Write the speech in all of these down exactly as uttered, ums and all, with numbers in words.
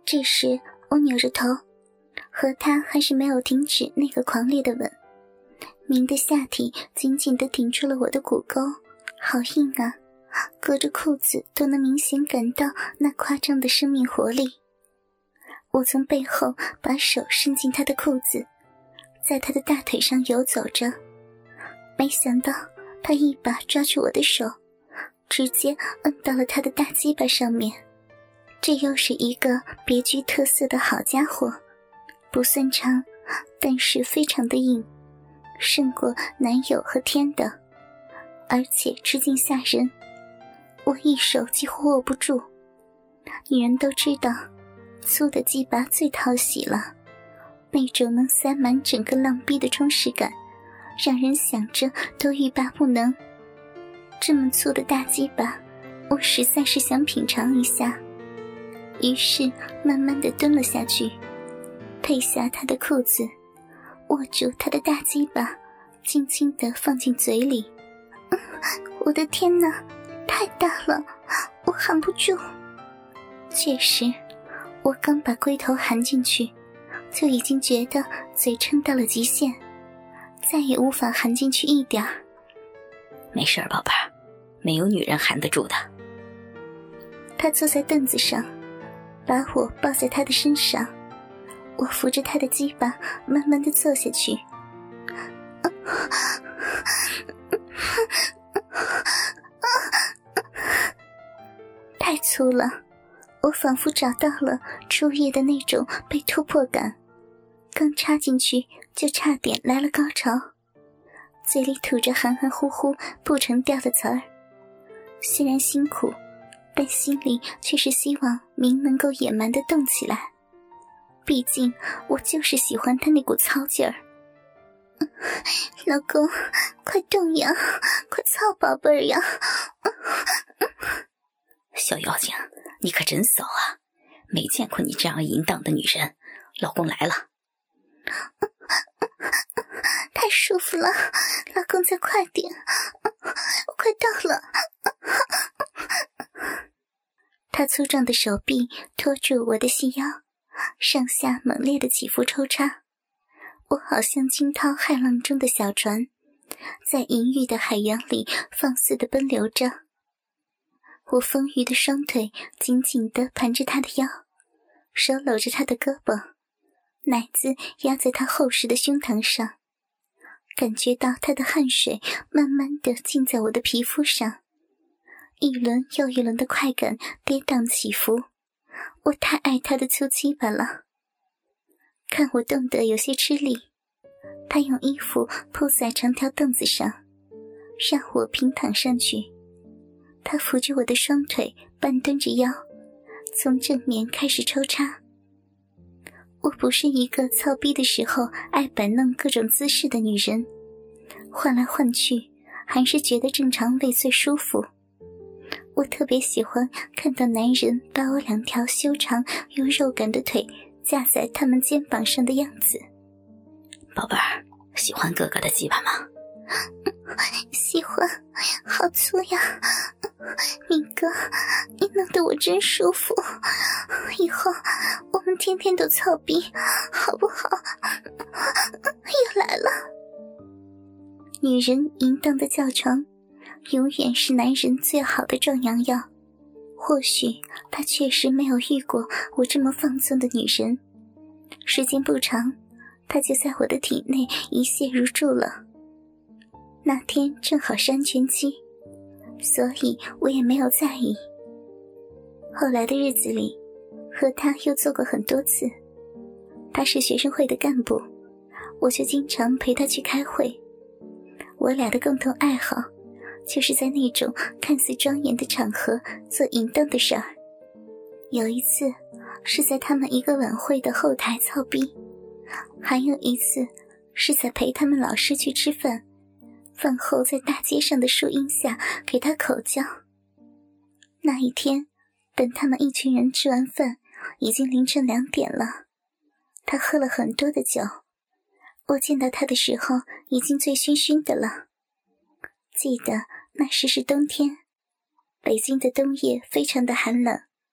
这时我扭着头，和他还是没有停止那个狂烈的吻。明的下体紧紧地顶住了我的骨沟，好硬啊，隔着裤子都能明显感到那夸张的生命活力。我从背后把手伸进他的裤子，在他的大腿上游走着，没想到他一把抓住我的手，直接摁到了他的大鸡巴上面。这又是一个别具特色的好家伙，不算长，但是非常的硬，胜过男友和天的，而且直径吓人，我一手几乎握不住。女人都知道，粗的鸡巴最讨喜了，那种能塞满整个浪逼的充实感，让人想着都欲罢不能。这么粗的大鸡巴，我实在是想品尝一下。于是慢慢地蹲了下去，褪下他的裤子，握住他的大鸡巴，轻轻地放进嘴里。嗯，我的天哪，太大了，我含不住。确实，我刚把龟头含进去，就已经觉得嘴撑到了极限，再也无法含进去一点儿。 没事宝贝儿，没有女人含得住的。 他坐在凳子上，把我抱在他的身上，我扶着他的鸡巴慢慢地坐下去。太粗了，我仿佛找到了初夜的那种被突破感，刚插进去就差点来了高潮，嘴里吐着含含糊糊不成调的词儿。虽然辛苦，但心里却是希望明能够野蛮地动起来，毕竟我就是喜欢他那股糙劲儿。老公，快动呀，快操宝贝儿呀！ 小妖精，你可真骚啊，没见过你这样淫荡的女人。老公来了。 太舒服了，老公再快点，我快到了。他粗壮的手臂托住我的细腰，上下猛烈的起伏抽插，我好像惊涛骇浪中的小船，在淫欲的海洋里放肆地奔流着。我丰腴的双腿紧紧地盘着他的腰，手搂着他的胳膊，奶子压在他厚实的胸膛上，感觉到他的汗水慢慢地浸在我的皮肤上，一轮又一轮的快感跌宕起伏，我太爱他的粗鸡巴了。看我动得有些吃力，他用衣服铺在长条凳子上，让我平躺上去。他扶着我的双腿，半蹲着腰，从正面开始抽插。我不是一个操逼的时候爱摆弄各种姿势的女人，换来换去还是觉得正常位最舒服。我特别喜欢看到男人把我两条修长又肉感的腿架在他们肩膀上的样子。 宝贝儿，喜欢哥哥的鸡巴吗？ 喜欢，好粗呀，明哥，你弄得我真舒服，以后我们天天都操逼好不好？又来了。女人淫荡的叫床永远是男人最好的壮阳药，或许他确实没有遇过我这么放纵的女人，时间不长，他就在我的体内一泻如注了。那天正好是安全期，所以我也没有在意。后来的日子里，和他又做过很多次。他是学生会的干部，我就经常陪他去开会。我俩的共同爱好就是在那种看似庄严的场合做淫荡的事儿。有一次是在他们一个晚会的后台操逼，还有一次是在陪他们老师去吃饭，饭后在大街上的树荫下给他口交。那一天等他们一群人吃完饭，已经凌晨两点了。他喝了很多的酒，我见到他的时候已经醉醺醺的了。记得那时是冬天，北京的冬夜非常的寒冷，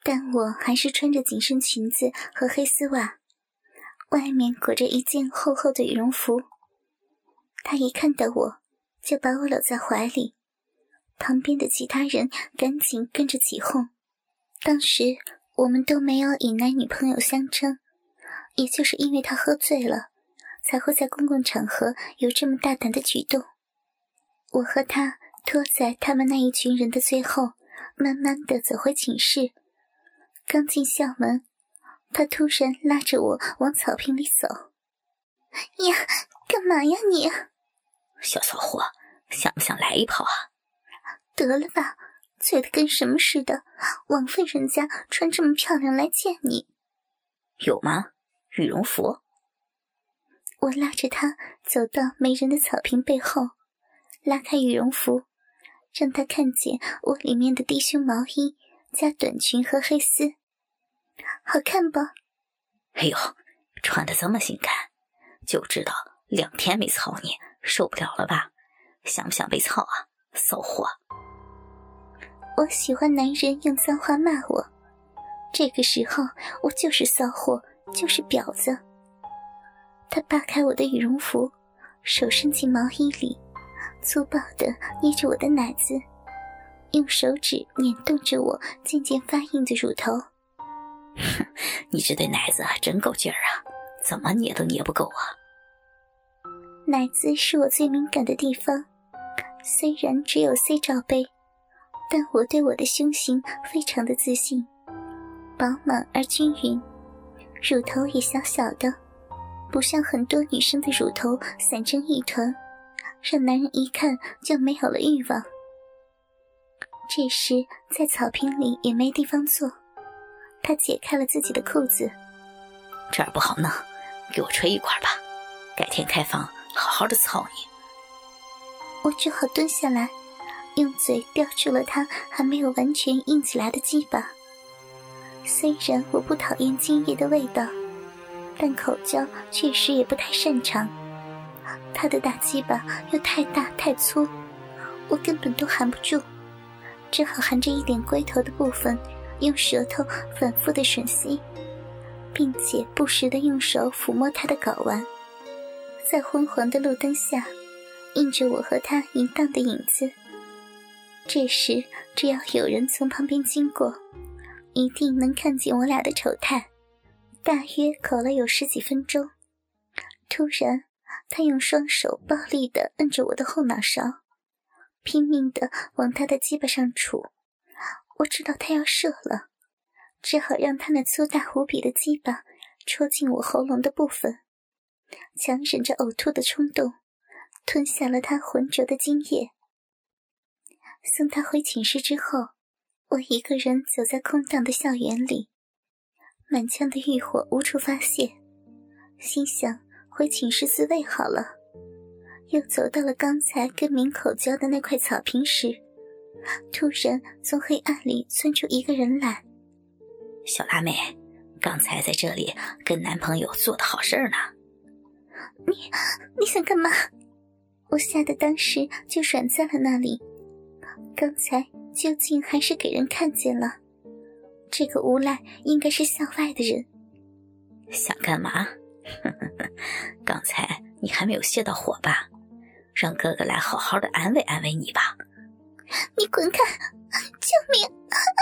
但我还是穿着紧身裙子和黑丝袜，外面裹着一件厚厚的羽绒服。他一看到我，就把我搂在怀里，旁边的其他人赶紧跟着起哄。当时我们都没有以男女朋友相称，也就是因为他喝醉了，才会在公共场合有这么大胆的举动。我和他拖在他们那一群人的最后，慢慢地走回寝室。刚进校门，他突然拉着我往草坪里走。呀，干嘛呀你？ 小骚货，想不想来一炮啊？ 得了吧，醉得跟什么似的，枉费人家穿这么漂亮来见你。 有吗？羽绒服？ 我拉着他走到没人的草坪背后，拉开羽绒服，让他看见我里面的低胸毛衣加短裙和黑丝。好看不？ 哎呦，穿得这么性感，就知道两天没操你受不了了吧？想不想被操啊，骚货？ 我喜欢男人用脏话骂我，这个时候我就是骚货，就是婊子。他扒开我的羽绒服，手伸进毛衣里，粗暴地捏着我的奶子，用手指捻动着我渐渐发硬的乳头。 哼，你这对奶子真够劲儿啊，怎么捏都捏不够啊。 奶子是我最敏感的地方，虽然只有 C 罩杯，但我对我的胸型非常的自信，饱满而均匀，乳头也小小的，不像很多女生的乳头散成一团，让男人一看就没有了欲望。这时在草坪里也没地方坐，他解开了自己的裤子。 这儿不好弄，给我吹一块吧，改天开房好好的操你。 我只好蹲下来，用嘴叼住了他还没有完全硬起来的鸡巴。虽然我不讨厌精液的味道，但口交确实也不太擅长。他的大鸡巴又太大太粗，我根本都含不住，只好含着一点龟头的部分，用舌头反复的吮吸，并且不时地用手抚摸他的睾丸。在昏黄的路灯下，映着我和他淫荡的影子。这时只要有人从旁边经过，一定能看见我俩的丑态。大约口了有十几分钟，突然他用双手暴力地摁着我的后脑勺，拼命地往他的鸡巴上杵。我知道他要射了，只好让他那粗大无比的鸡巴戳进我喉咙的部分，强忍着呕吐的冲动，吞下了他浑浊的精液。送他回寝室之后，我一个人走在空荡的校园里，满腔的欲火无处发泄，心想回寝室自慰好了。又走到了刚才跟明口交的那块草坪时，突然从黑暗里窜出一个人来。 小辣妹，刚才在这里跟男朋友做的好事儿呢。 你你想干嘛？我吓得当时就软在了那里。刚才究竟还是给人看见了，这个无赖应该是校外的人。 想干嘛？刚才你还没有泄到火吧？让哥哥来好好的安慰安慰你吧。 你滚开！救命！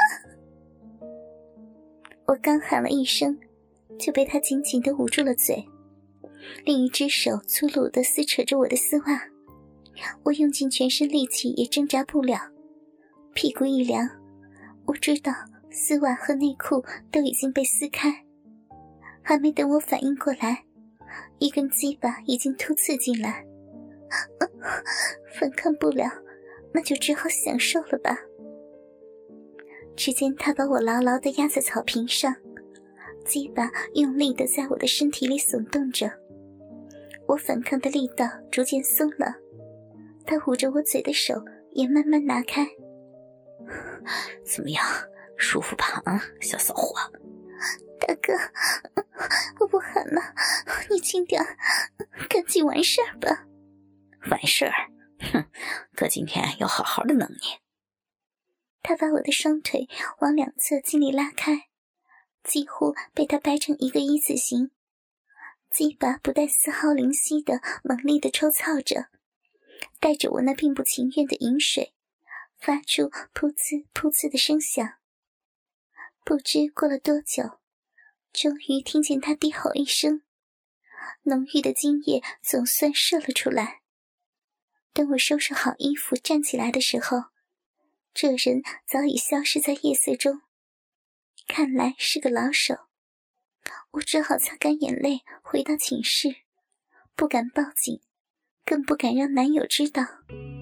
我刚喊了一声，就被他紧紧地捂住了嘴，另一只手粗鲁地撕扯着我的丝袜。我用尽全身力气也挣扎不了，屁股一凉，我知道丝袜和内裤都已经被撕开。还没等我反应过来，一根鸡巴已经突刺进来，反抗不了，那就只好享受了吧。只见他把我牢牢地压在草坪上，鸡巴用力地在我的身体里耸动着，我反抗的力道逐渐松了，他捂着我嘴的手也慢慢拿开。 怎么样，舒服吧啊，小骚货？ 大哥，我不喊了，你轻点，赶紧完事儿吧。 完事儿？哼，哥今天要好好的弄你。 他把我的双腿往两侧尽力拉开，几乎被他掰成一个一字形。鸡巴不带丝毫灵犀的猛力的抽操着，带着我那并不情愿的饮水，发出噗呲噗呲的声响。不知过了多久，终于听见他低吼一声，浓郁的精液总算射了出来。等我收拾好衣服站起来的时候，这人早已消失在夜色中，看来是个老手。我只好擦干眼泪回到寝室，不敢报警，更不敢让男友知道。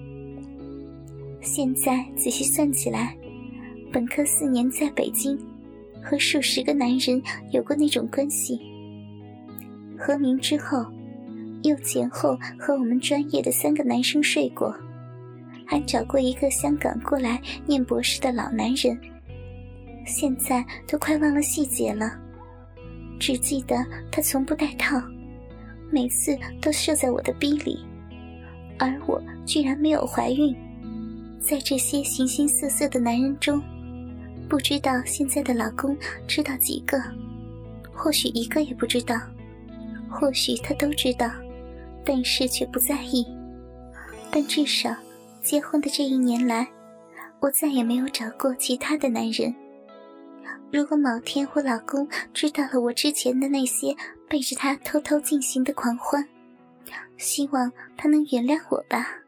现在仔细算起来，本科四年在北京，和数十个男人有过那种关系。和鸣之后，又前后和我们专业的三个男生睡过，还找过一个香港过来念博士的老男人。现在都快忘了细节了，只记得他从不戴套，每次都射在我的逼里，而我居然没有怀孕。在这些形形色色的男人中，不知道现在的老公知道几个，或许一个也不知道，或许他都知道，但是却不在意。但至少结婚的这一年来，我再也没有找过其他的男人。如果某天我老公知道了我之前的那些背着他偷偷进行的狂欢，希望他能原谅我吧。